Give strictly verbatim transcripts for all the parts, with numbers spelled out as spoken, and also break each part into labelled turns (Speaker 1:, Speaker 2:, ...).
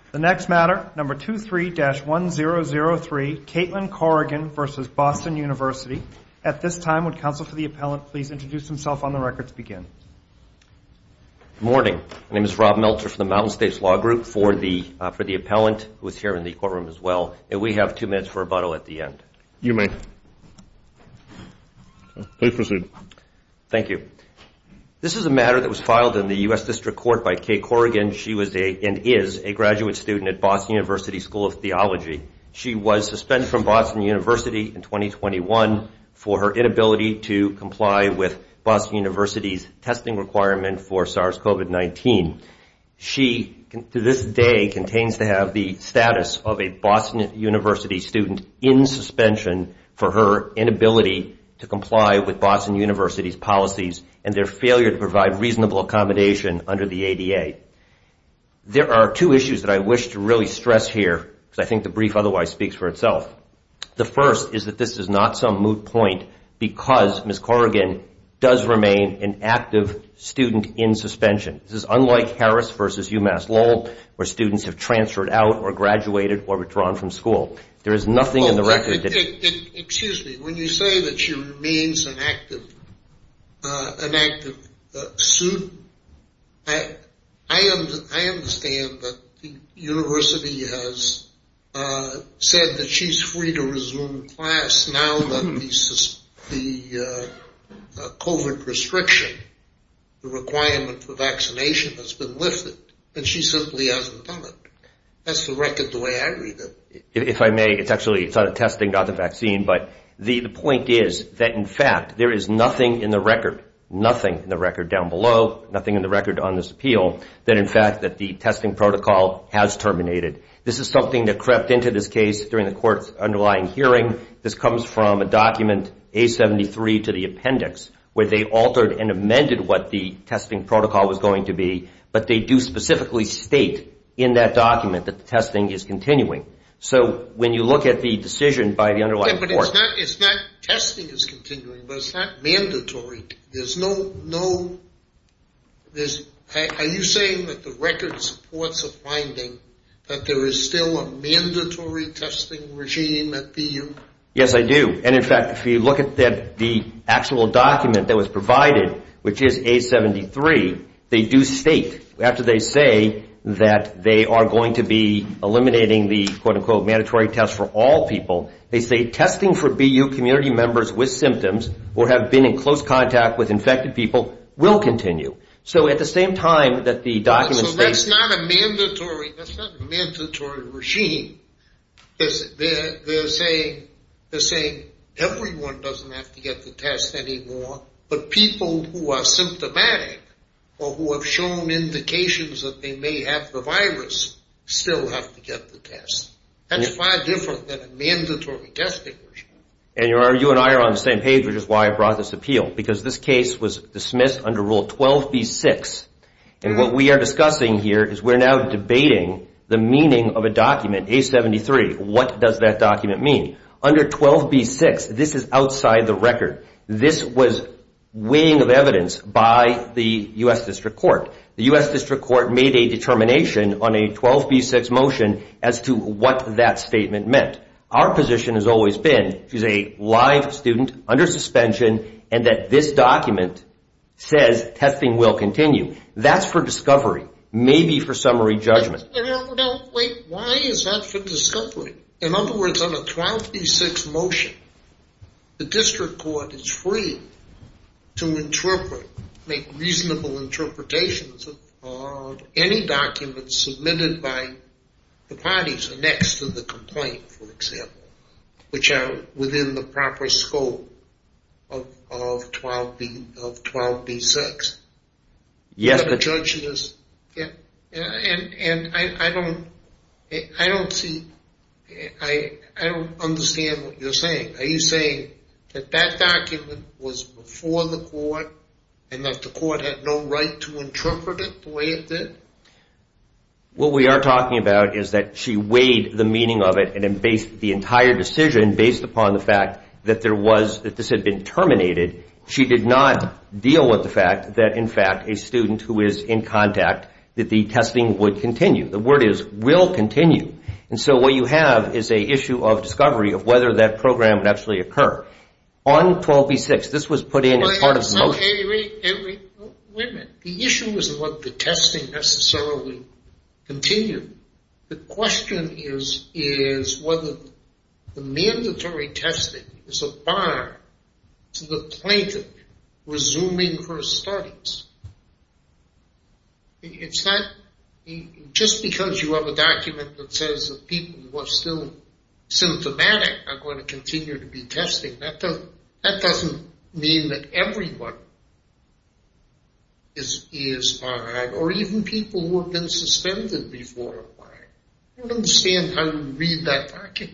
Speaker 1: The next matter, number two three dash one zero zero three, Caitlin Corrigan versus Boston University. At this time, would counsel for the appellant please introduce himself on the record to begin?
Speaker 2: Good morning. My name is Rob Meltzer from the Mountain States Law Group for the uh, for the appellant, who is here in the courtroom as well. And we have two minutes for rebuttal at the end.
Speaker 3: You may. Please proceed.
Speaker 2: Thank you. This is a matter that was filed in the U S District Court by Kay Corrigan. She was a and is a graduate student at Boston University School of Theology. She was suspended from Boston University in twenty twenty-one for her inability to comply with Boston University's testing requirement for SARS-CoV nineteen. She, to this day, continues to have the status of a Boston University student in suspension for her inability to comply with Boston University's policies and their failure to provide reasonable accommodation under the A D A. There are two issues that I wish to really stress here, because I think the brief otherwise speaks for itself. The first is that this is not some moot point because Miz Corrigan does remain an active student in suspension. This is unlike Harris versus UMass Lowell, where students have transferred out or graduated or withdrawn from school. There is nothing well, in the record
Speaker 4: it,
Speaker 2: that...
Speaker 4: It, it, excuse me, when you say that she remains an active, uh, an active uh, student, I, I, un- I understand that the university has uh, said that she's free to resume class now that the, the uh, uh, COVID restriction, the requirement for vaccination has been lifted, and she simply hasn't done it. That's the record the way I read it.
Speaker 2: If I may, it's actually, it's not a testing, not the vaccine, but the, the point is that, in fact, there is nothing in the record, nothing in the record down below, nothing in the record on this appeal, that, in fact, that the testing protocol has terminated. This is something that crept into this case during the court's underlying hearing. This comes from a document, A seventy-three, to the appendix, where they altered and amended what the testing protocol was going to be, but they do specifically state in that document that the testing is continuing. So when you look at the decision by the underlying
Speaker 4: yeah, but
Speaker 2: court...
Speaker 4: it's not, it's not testing is continuing, but it's not mandatory. There's no, no, there's, are you saying that the record supports a finding that there is still a mandatory testing regime at B U?
Speaker 2: Yes, I do. And in fact, if you look at that, the actual document that was provided, which is A seventy-three, they do state, after they say that they are going to be eliminating the quote-unquote mandatory test for all people, they say testing for B U community members with symptoms or have been in close contact with infected people will continue. So at the same time that the document
Speaker 4: so
Speaker 2: states...
Speaker 4: So that's not a mandatory, that's not a mandatory regime. They're, they're, they're saying, they're saying everyone doesn't have to get the test anymore, but people who are symptomatic or who have shown indications that they may have the virus still have to get the test. That's yeah. far different than a mandatory testing regime.
Speaker 2: And you're, you and I are on the same page, which is why I brought this appeal, because this case was dismissed under Rule twelve B six. And mm-hmm. what we are discussing here is we're now debating the meaning of a document, A seventy-three. What does that document mean? Under twelve B six, this is outside the record. This was weighing of evidence by the U S District Court. The U S District Court made a determination on a twelve B six motion as to what that statement meant. Our position has always been she's a live student under suspension and that this document says testing will continue. That's for discovery, maybe for summary judgment.
Speaker 4: No, no, wait, why is that for discovery? In other words, on a twelve B six motion, the District Court is free to interpret, make reasonable interpretations of uh, any documents submitted by the parties annexed to the complaint, for example, which are within the proper scope of, of twelve B of twelve B six.
Speaker 2: Yes,
Speaker 4: but
Speaker 2: but
Speaker 4: judge this, yeah, and and I, I don't, I don't see, I I don't understand what you're saying. Are you saying that that document was before the court and that the court had no right to interpret it the way it did?
Speaker 2: What we are talking about is that she weighed the meaning of it and then based the entire decision based upon the fact that there was, that this had been terminated. She did not deal with the fact that, in fact, a student who is in contact, that the testing would continue. The word is will continue. And so what you have is a issue of discovery of whether that program would actually occur. On twelve B six, this was put in as part of the motion.
Speaker 4: Wait, wait, wait, wait a minute. The issue isn't what the testing necessarily continued. The question is, is whether the mandatory testing is a bar to the plaintiff resuming her studies. It's not, just because you have a document that says that people who are still symptomatic are going to continue to be testing, that, does, that doesn't mean that everyone is, is barred, or even people who have been suspended before are barred. I don't understand how you read that document.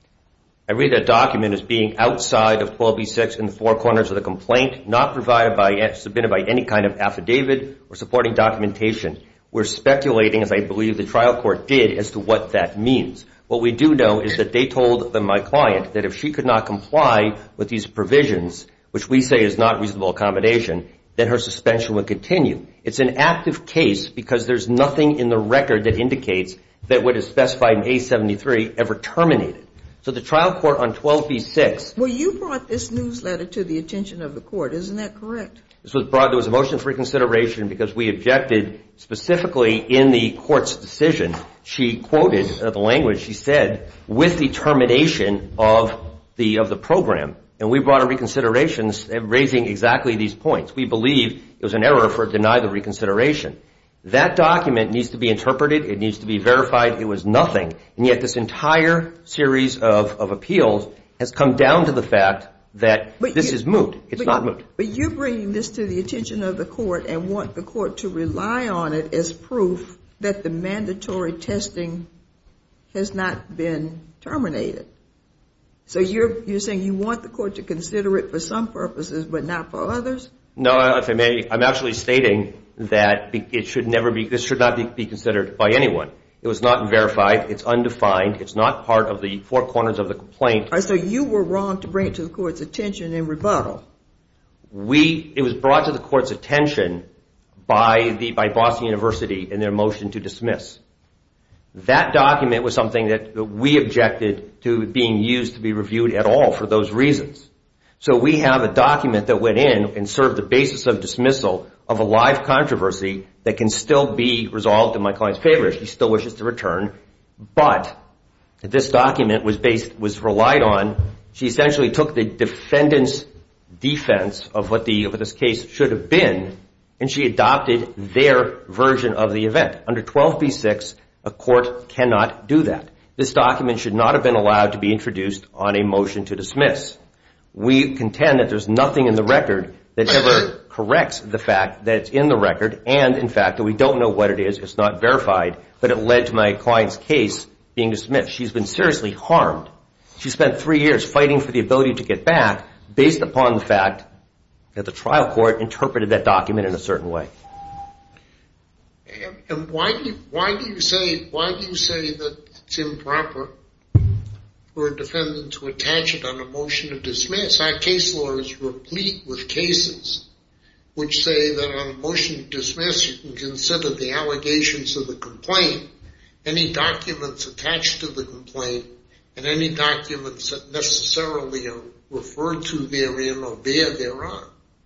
Speaker 2: I read that document as being outside of twelve B six in the four corners of the complaint, not provided by, submitted by any kind of affidavit or supporting documentation. We're speculating, as I believe the trial court did, as to what that means. What we do know is that they told the, my client that if she could not comply with these provisions, which we say is not reasonable accommodation, then her suspension would continue. It's an active case because there's nothing in the record that indicates that what is specified in A seventy-three ever terminated. So the trial court on twelve B six...
Speaker 3: Well, you brought this newsletter to the attention of the court. Isn't that correct?
Speaker 2: This was brought, there was a motion for reconsideration because we objected specifically in the court's decision. She quoted uh, the language. She said, with the termination of the, of the program. And we brought a reconsideration raising exactly these points. We believe it was an error for deny the reconsideration. That document needs to be interpreted. It needs to be verified. It was nothing. And yet this entire series of, of appeals has come down to the fact that but this you, is moot. It's not moot.
Speaker 3: But you're bringing this to the attention of the court and want the court to rely on it as proof that the mandatory testing has not been terminated. So you're you're saying you want the court to consider it for some purposes but not for others?
Speaker 2: No, if I may, I'm actually stating that it should never be, this should not be, be considered by anyone. It was not verified. It's undefined. It's not part of the four corners of the complaint.
Speaker 3: All right, so you were wrong to bring it to the court's attention in rebuttal.
Speaker 2: We, it was brought to the court's attention by the, by Boston University in their motion to dismiss. That document was something that we objected to being used to be reviewed at all for those reasons. So we have a document that went in and served the basis of dismissal of a live controversy that can still be resolved in my client's favor if she still wishes to return. But this document was based, was relied on. She essentially took the defendant's defense of what the, of what this case should have been, and she adopted their version of the event. Under twelve B six, a court cannot do that. This document should not have been allowed to be introduced on a motion to dismiss. We contend that there's nothing in the record that ever corrects the fact that it's in the record, and in fact that we don't know what it is, it's not verified, but it led to my client's case being dismissed. She's been seriously harmed. She spent three years fighting for the ability to get back based upon the fact that the trial court interpreted that document in a certain way.
Speaker 4: And, and why do you, why do you say why do you say that it's improper for a defendant to attach it on a motion to dismiss? Our case law is replete with cases which say that on a motion to dismiss you can consider the allegations of the complaint, any documents attached to the complaint, and any documents that necessarily are referred to therein or bear thereon.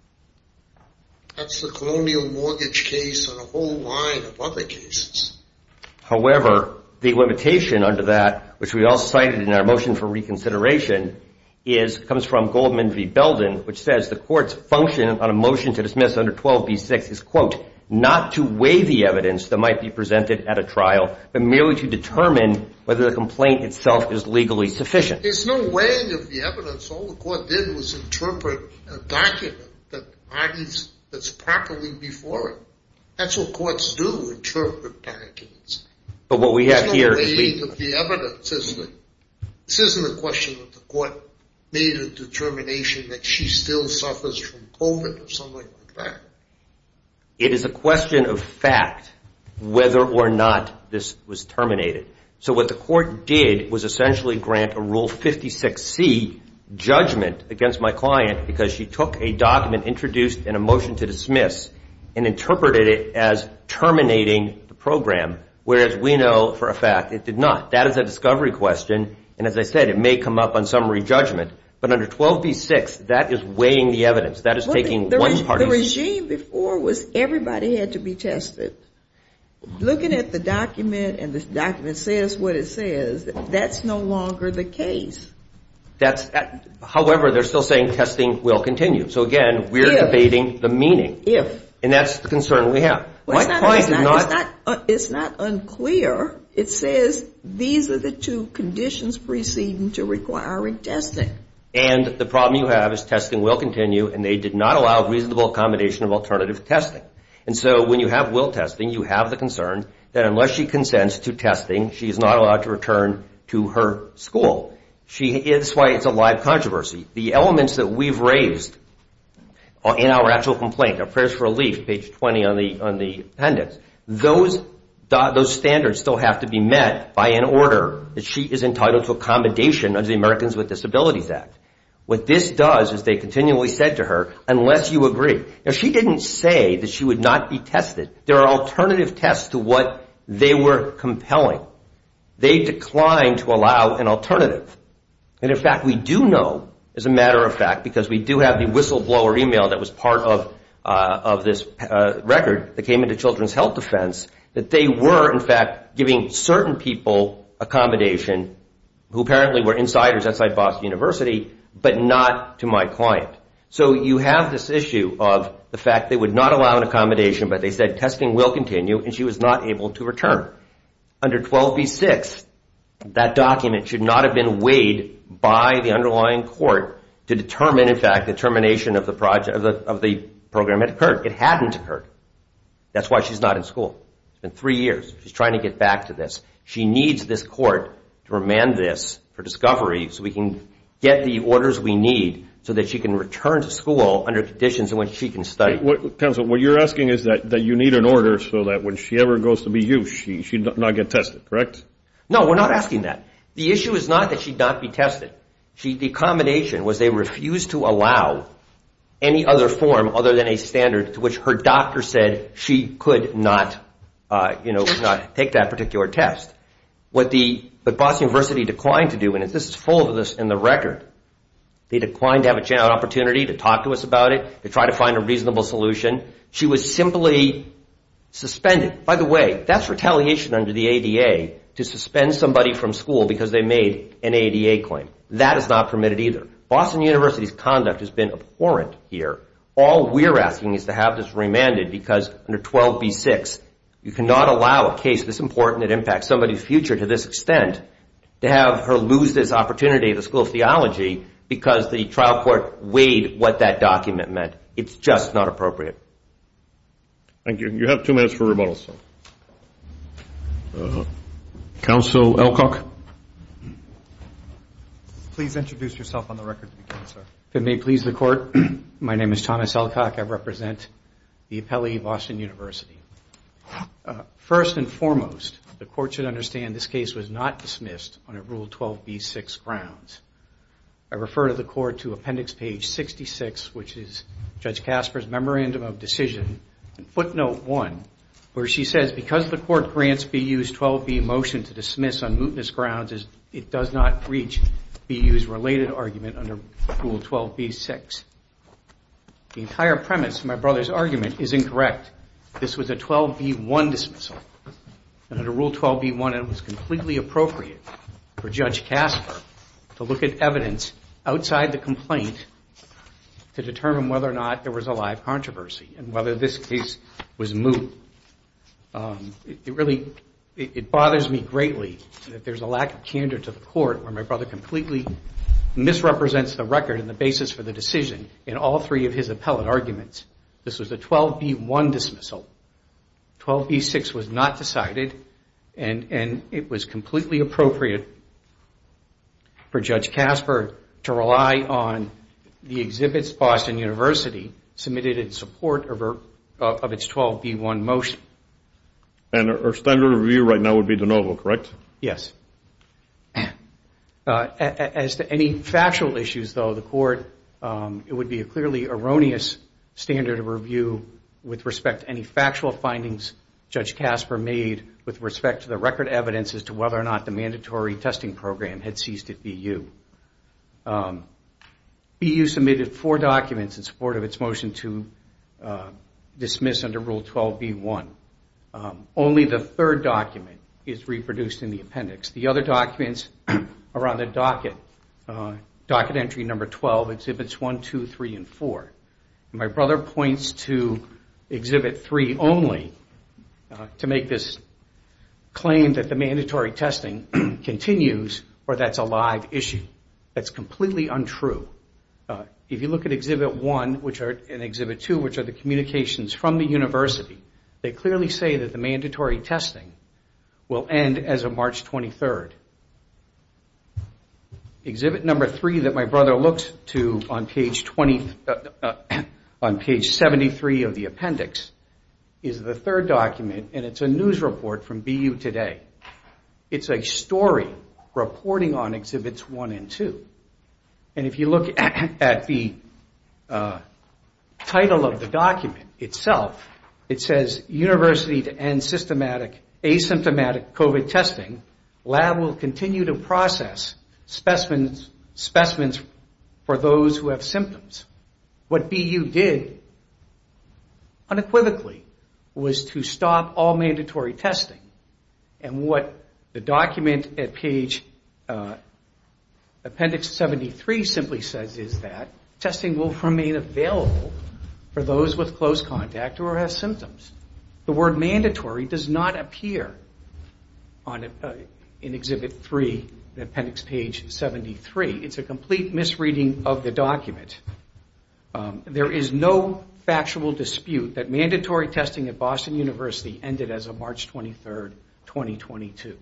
Speaker 4: That's the Colonial Mortgage case and a whole line of other cases.
Speaker 2: However, the limitation under that, which we all cited in our motion for reconsideration, is comes from Goldman v. Belden, which says the court's function on a motion to dismiss under twelve B six is, quote, not to weigh the evidence that might be presented at a trial, but merely to determine whether the complaint itself is legally sufficient.
Speaker 4: There's no weighing of the evidence. All the court did was interpret a document that argues that's properly before it. That's what courts do, interpret documents.
Speaker 2: But what we have here is
Speaker 4: There's no weighing of the evidence, is it? This isn't a question that the court made a determination that she still suffers from COVID or something like that.
Speaker 2: It is a question of fact whether or not this was terminated. So what the court did was essentially grant a Rule fifty-six C judgment against my client because she took a document introduced in a motion to dismiss and interpreted it as terminating program, whereas we know for a fact it did not. That is a discovery question, and as I said, it may come up on summary judgment. But under twelve B six, that is weighing the evidence. That is well, taking
Speaker 3: the, the
Speaker 2: one
Speaker 3: re-
Speaker 2: party.
Speaker 3: The regime before was everybody had to be tested. Looking at the document, and this document says what it says, that's no longer the case.
Speaker 2: That's, however, they're still saying testing will continue. So again, we're
Speaker 3: if,
Speaker 2: debating the meaning.
Speaker 3: If.
Speaker 2: And that's the concern we have.
Speaker 3: Well,
Speaker 2: My
Speaker 3: it's not,
Speaker 2: client
Speaker 3: it's
Speaker 2: did
Speaker 3: not,
Speaker 2: not.
Speaker 3: It's not, uh, it's not unclear. It says these are the two conditions preceding to requiring testing.
Speaker 2: And the problem you have is testing will continue, and they did not allow reasonable accommodation of alternative testing. And so when you have will testing, you have the concern that unless she consents to testing, she is not allowed to return to her school. She is why it's a live controversy. The elements that we've raised in our actual complaint, our prayers for relief, page twenty on the on the appendix, those those standards still have to be met by an order that she is entitled to accommodation under the Americans with Disabilities Act. What this does is they continually said to her, unless you agree. Now, she didn't say that she would not be tested. There are alternative tests to what they were compelling. They declined to allow an alternative. And in fact, we do know, as a matter of fact, because we do have the whistleblower email that was part of uh, of this uh, record that came into Children's Health Defense, that they were, in fact, giving certain people accommodation who apparently were insiders outside Boston University, but not to my client. So you have this issue of the fact they would not allow an accommodation, but they said testing will continue, and she was not able to return. Under twelve B six, that document should not have been weighed by the underlying court to determine, in fact, the termination of the project of the, of the program had occurred. It hadn't occurred. That's why she's not in school. It's been three years. She's trying to get back to this. She needs this court to remand this for discovery so we can get the orders we need so that she can return to school under conditions in which she can study.
Speaker 5: What, Counsel, what you're asking is that, that you need an order so that when she ever goes to be used, she she not get tested, correct?
Speaker 2: No, we're not asking that. The issue is not that she not be tested. She, the accommodation was they refused to allow any other form other than a standard to which her doctor said she could not, uh, you know, not take that particular test. What the but Boston University declined to do, and this is full of this in the record, they declined to have a chance, an opportunity to talk to us about it, to try to find a reasonable solution. She was simply suspended. By the way, that's retaliation under the A D A to suspend somebody from school because they made an A D A claim. That is not permitted either. Boston University's conduct has been abhorrent here. All we're asking is to have this remanded because under twelve B six, you cannot allow a case this important that impacts somebody's future to this extent to have her lose this opportunity at the School of Theology because the trial court weighed what that document meant. It's just not appropriate.
Speaker 5: Thank you. You have two minutes for rebuttal, sir. Uh, Counsel Elcock.
Speaker 1: Please introduce yourself on the record to begin, sir.
Speaker 6: If it may please the Court, my name is Thomas Elcock. I represent the appellee, Boston University. Uh, first and foremost, the Court should understand this case was not dismissed on a Rule twelve B six grounds. I refer to the Court to Appendix Page sixty-six, which is Judge Casper's Memorandum of Decision, and footnote one, where she says, because the Court grants B U's twelve B motion to dismiss on mootness grounds, it does not reach B U's related argument under Rule twelve B six. The entire premise of my brother's argument is incorrect. This was a twelve B one dismissal. And under Rule twelve B one, it was completely appropriate for Judge Casper to look at evidence outside the complaint to determine whether or not there was a live controversy and whether this case was moot. Um, it, it really, it, it bothers me greatly that there's a lack of candor to the Court where my brother completely misrepresents the record and the basis for the decision in all three of his appellate arguments. This was a twelve B one dismissal. twelve B six was not decided, and, and it was completely appropriate for Judge Casper to rely on the exhibits Boston University submitted in support of, her, uh, of its twelve B one motion.
Speaker 5: And our standard of review right now would be de novo, correct?
Speaker 6: Yes. Uh, as to any factual issues, though, the Court, um, it would be a clearly erroneous standard of review with respect to any factual findings Judge Casper made with respect to the record evidence as to whether or not the mandatory testing program had ceased at B U. Um, B U submitted four documents in support of its motion to uh, dismiss under Rule twelve B one. Um, only the third document is reproduced in the appendix. The other documents are on the docket, uh, docket entry number twelve, exhibits one, two, three, and four. And my brother points to exhibit three only uh, to make this claim that the mandatory testing continues or that's a live issue. That's completely untrue. Uh, if you look at exhibit one, which are, and exhibit two, which are the communications from the university, they clearly say that the mandatory testing will end as of March twenty-third. Exhibit number three that my brother looks to on page twenty, uh, uh, on page seventy-three of the appendix is the third document, and it's a news report from B U Today. It's a story reporting on exhibits one and two. And if you look at, at the uh, title of the document itself, it says, University to End Systematic Asymptomatic COVID Testing. Lab will continue to process specimens, specimens for those who have symptoms. What B U did unequivocally was to stop all mandatory testing. And what the document at page uh, appendix seventy-three simply says is that testing will remain available for those with close contact or have symptoms. The word mandatory does not appear on uh, in exhibit three, appendix page seventy-three. It's a complete misreading of the document. Um, there is no factual dispute that mandatory testing at Boston University ended as of March twenty-third, twenty twenty-two.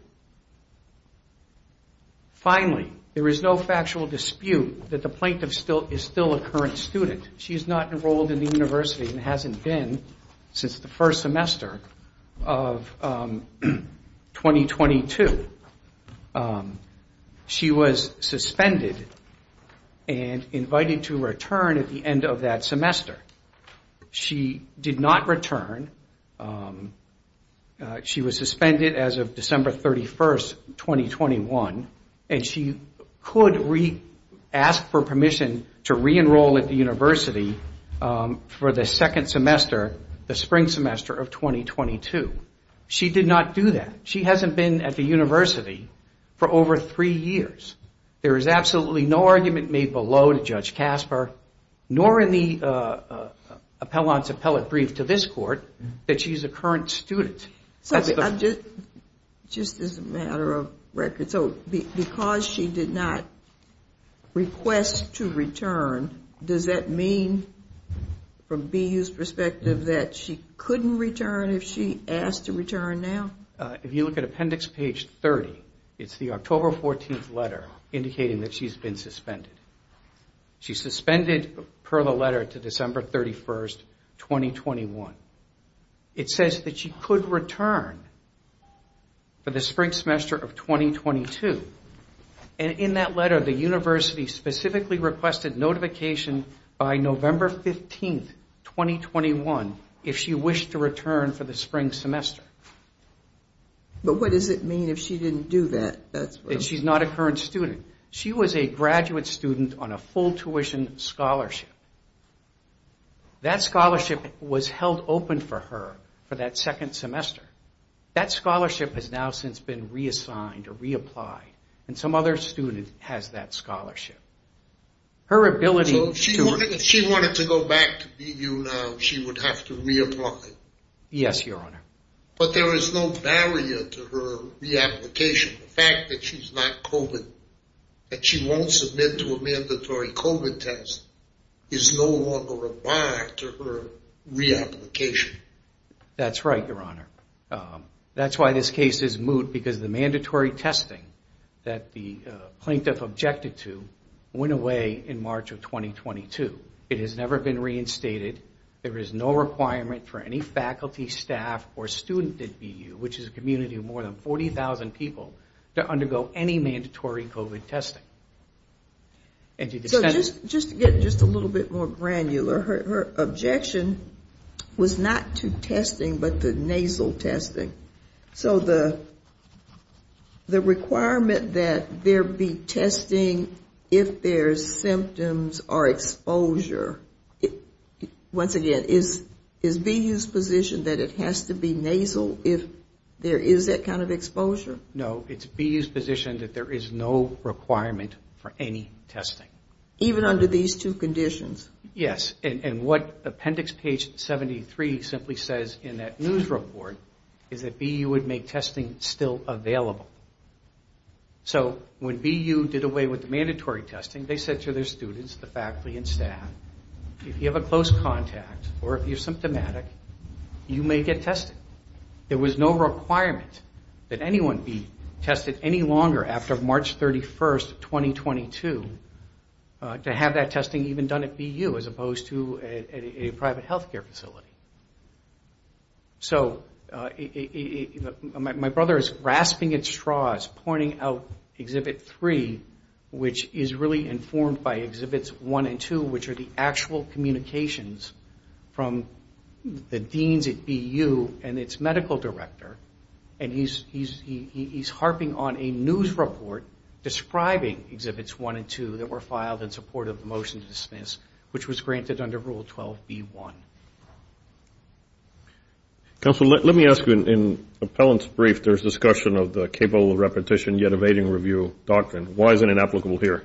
Speaker 6: Finally, there is no factual dispute that the plaintiff still is still a current student. She is not enrolled in the university and hasn't been since the first semester of um, twenty twenty-two. Um, she was suspended and invited to return at the end of that semester. She did not return. Um, uh, she was suspended as of December thirty-first, twenty twenty-one, and she could re- ask for permission to re-enroll at the university um, for the second semester, the spring semester of twenty twenty-two. She did not do that. She hasn't been at the university for over three years. There is absolutely no argument made below to Judge Casper, nor in the uh, uh, appellant's appellate brief to this court, that she's a current student.
Speaker 3: So
Speaker 6: That's the,
Speaker 3: I'm just, just as a matter of record, so be, because she did not request to return, does that mean, from B U's perspective, that she couldn't return if she asked to return now?
Speaker 6: Uh, if you look at appendix page thirty, it's the October fourteenth letter indicating that she's been suspended. She's suspended per the letter to December thirty-first, twenty twenty-one. It says that she could return for the spring semester of twenty twenty-two. And in that letter, the university specifically requested notification by November fifteenth, twenty twenty-one, if she wished to return for the spring semester.
Speaker 3: But what does it mean if she didn't do that? That's what
Speaker 6: And she's not a current student. She was a graduate student on a full tuition scholarship. That scholarship was held open for her for that second semester. That scholarship has now since been reassigned or reapplied, and some other student has that scholarship. Her ability
Speaker 4: so if she
Speaker 6: to...
Speaker 4: wanted, if she wanted to go back to B U now, she would have to reapply.
Speaker 6: Yes, Your Honor.
Speaker 4: But there is no barrier to her reapplication. The fact that she's not COVID, that she won't submit to a mandatory COVID test, is no longer a bar to her reapplication.
Speaker 6: That's right, Your Honor. Um, that's why this case is moot, because the mandatory testing that the uh, plaintiff objected to went away in March of twenty twenty-two. It has never been reinstated. There is no requirement for any faculty, staff, or student at B U, which is a community of more than forty thousand people, to undergo any mandatory COVID testing. And to the
Speaker 3: so
Speaker 6: extent
Speaker 3: just, just to get just a little bit more granular, her, her objection was not to testing, but the nasal testing. So the the requirement that there be testing if there's symptoms or exposure, it, once again, is is B U's position that it has to be nasal if there is that kind of exposure?
Speaker 6: No, it's B U's position that there is no requirement for any testing.
Speaker 3: Even under these two conditions?
Speaker 6: Yes, and, and what appendix page seventy-three simply says in that news report is that B U would make testing still available. So when B U did away with the mandatory testing, they said to their students, the faculty and staff, if you have a close contact or if you're symptomatic, you may get tested. There was no requirement that anyone be tested any longer after March thirty-first, twenty twenty-two, uh, to have that testing even done at B U as opposed to a, a, a private healthcare facility. So uh, it, it, it, my, my brother is grasping at straws, pointing out Exhibit three, which is really informed by Exhibits one and two, which are the actual communications from the deans at B U and its medical director, and he's he's he, he's harping on a news report describing Exhibits one and two that were filed in support of the motion to dismiss, which was granted under Rule twelve B one.
Speaker 5: Counsel, let, let me ask you, in, in appellant's brief, there's discussion of the capable of repetition yet evading review doctrine. Why isn't it applicable here?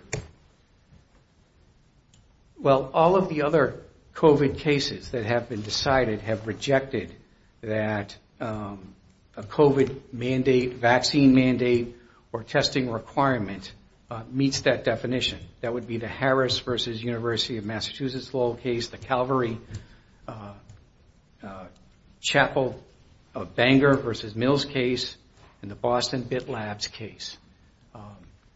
Speaker 6: Well, all of the other COVID cases that have been decided have rejected that um, a COVID mandate, vaccine mandate, or testing requirement uh, meets that definition. That would be the Harris versus University of Massachusetts Lowell case, the Calvary uh, uh, Chapel of Bangor versus Mills case, and the Boston Bit Labs case. Um,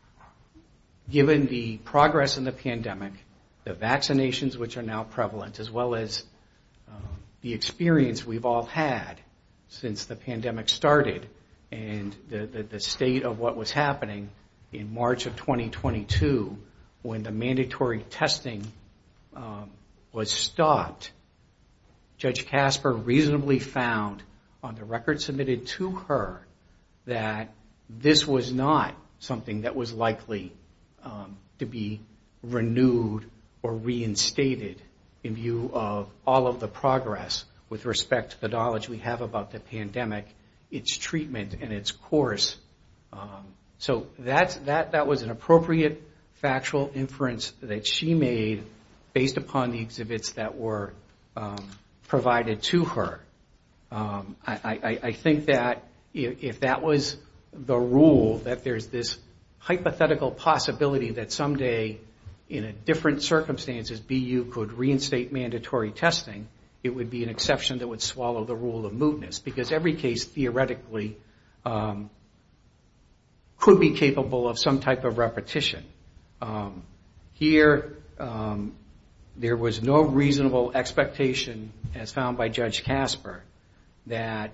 Speaker 6: given the progress in the pandemic, the vaccinations which are now prevalent, as well as uh, the experience we've all had since the pandemic started, and the, the, the state of what was happening in March of twenty twenty-two when the mandatory testing um, was stopped, Judge Casper reasonably found on the record submitted to her that this was not something that was likely um, to be renewed or reinstated in view of all of the progress with respect to the knowledge we have about the pandemic, its treatment, and its course. Um, so that's, that, that was an appropriate factual inference that she made based upon the exhibits that were um, provided to her. Um, I, I, I think that if, if that was the rule, that there's this hypothetical possibility that someday in a different circumstances B U could reinstate mandatory testing, it would be an exception that would swallow the rule of mootness, because every case theoretically um, could be capable of some type of repetition. Um, here, um, there was no reasonable expectation, as found by Judge Casper, that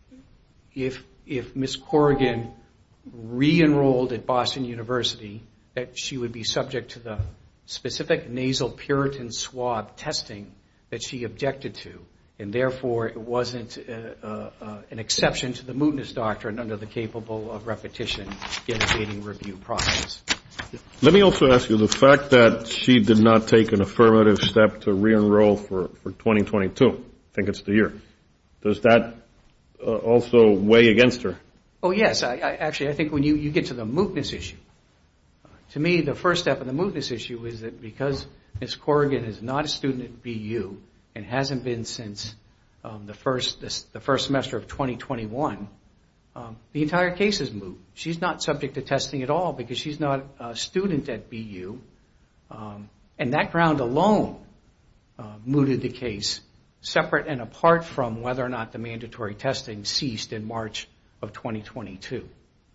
Speaker 6: if if Miz Corrigan re-enrolled at Boston University, that she would be subject to the specific nasal Puritan swab testing that she objected to, and therefore it wasn't uh, uh, uh, an exception to the mootness doctrine under the capable of repetition yet evading review process.
Speaker 5: Let me also ask you, the fact that she did not take an affirmative step to re-enroll for, for twenty twenty-two, I think it's the year, does that uh, also weigh against her?
Speaker 6: Oh, yes. I, I, actually, I think when you, you get to the mootness issue, uh, to me, the first step in the mootness issue is that because Miz Corrigan is not a student at B U and hasn't been since um, the first this, the first semester of twenty twenty-one, um, the entire case is moot. She's not subject to testing at all because she's not a student at B U, um, and that ground alone uh, mooted the case, separate and apart from whether or not the mandatory testing ceased in March of twenty twenty-two.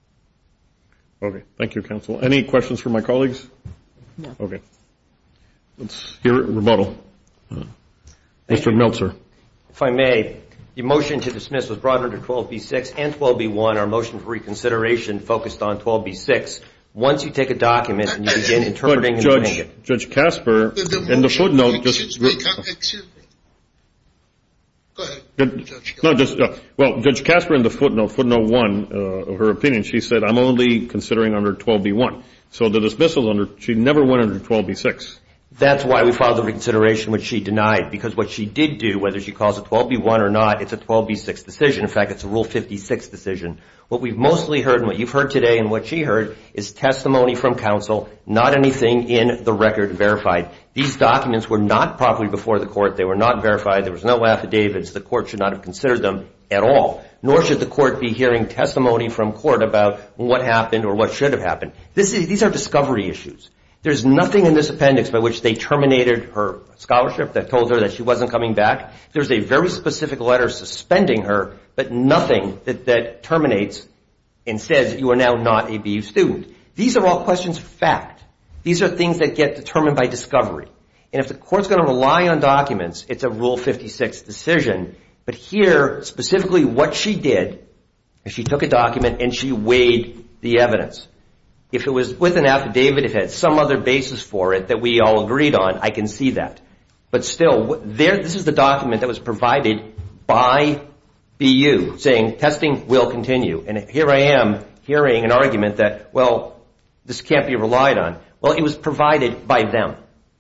Speaker 5: Okay. Thank you, counsel. Any questions from my colleagues?
Speaker 3: No.
Speaker 5: Okay. Let's hear it. Rebuttal. Uh, Mister Meltzer.
Speaker 2: If I may, the motion to dismiss was brought under twelve B six and twelve B one. Our motion for reconsideration focused on twelve B six. Once you take a document and you begin interpreting
Speaker 5: but
Speaker 2: and
Speaker 5: Judge,
Speaker 2: it.
Speaker 5: Just Casper,
Speaker 4: The, the
Speaker 5: in the
Speaker 4: motion,
Speaker 5: footnote,
Speaker 4: excuse
Speaker 5: just...
Speaker 4: Me, excuse me.
Speaker 5: Good.
Speaker 4: Judge
Speaker 5: No, just, uh, well, Judge Casper in the footnote, footnote one uh, of her opinion, she said, I'm only considering under twelve B one. So the dismissal under, she never went under twelve B six.
Speaker 2: That's why we filed the reconsideration, which she denied, because what she did do, whether she calls it twelve B one or not, it's a twelve B six decision. In fact, it's a Rule fifty-six decision. What we've mostly heard and what you've heard today and what she heard is testimony from counsel, not anything in the record verified. These documents were not properly before the court. They were not verified. There was no affidavits. The court should not have considered them at all, nor should the court be hearing testimony from court about what happened or what should have happened. This is, these are discovery issues. There's nothing in this appendix by which they terminated her scholarship that told her that she wasn't coming back. There's a very specific letter suspending her, but nothing that, that terminates and says you are now not a B U student. These are all questions of fact. These are things that get determined by discovery. And if the court's going to rely on documents, it's a Rule fifty-six decision. But here, specifically what she did, is she took a document and she weighed the evidence. If it was with an affidavit, if it had some other basis for it that we all agreed on, I can see that. But still, there, this is the document that was provided by B U saying testing will continue. And here I am hearing an argument that, well, this can't be relied on. Well, it was provided by them.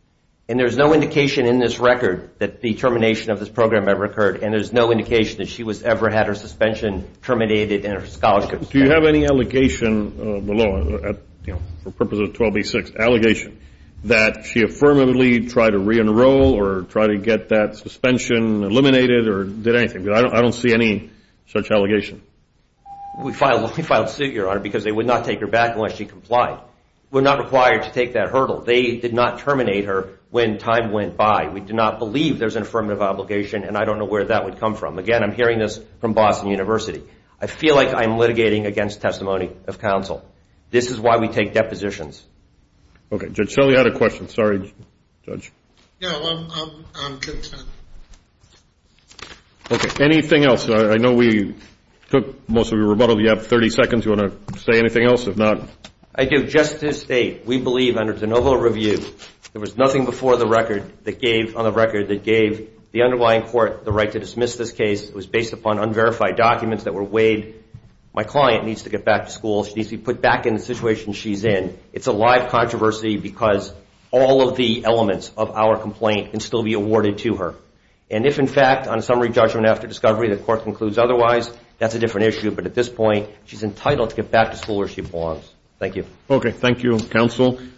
Speaker 2: And there's no indication in this record that the termination of this program ever occurred, and there's no indication that she was ever had her suspension terminated and her scholarship suspended.
Speaker 5: Do you have any allegation uh, below, at, you know, for purposes of twelve B six, allegation that she affirmatively tried to re-enroll or try to get that suspension eliminated or did anything? Because I don't, I don't see any such allegation.
Speaker 2: We filed, we filed suit, Your Honor, because they would not take her back unless she complied. We're not required to take that hurdle. They did not terminate her when time went by. We do not believe there's an affirmative obligation, and I don't know where that would come from. Again, I'm hearing this from Boston University. I feel like I'm litigating against testimony of counsel. This is why we take depositions.
Speaker 5: Okay, Judge Shelley had a question. Sorry, Judge.
Speaker 4: No, I'm, I'm, I'm content.
Speaker 5: Okay, anything else? I, I know we took most of your rebuttal. You have thirty seconds. You want to say anything else? If not.
Speaker 2: I do. Just to state, we believe under de novo review, there was nothing before the record that gave, on the record, that gave the underlying court the right to dismiss this case. It was based upon unverified documents that were weighed. My client needs to get back to school. She needs to be put back in the situation she's in. It's a live controversy because all of the elements of our complaint can still be awarded to her. And if, in fact, on summary judgment after discovery, the court concludes otherwise, that's a different issue. But at this point, she's entitled to get back to school where she belongs. Thank you.
Speaker 5: Okay, thank you, counsel.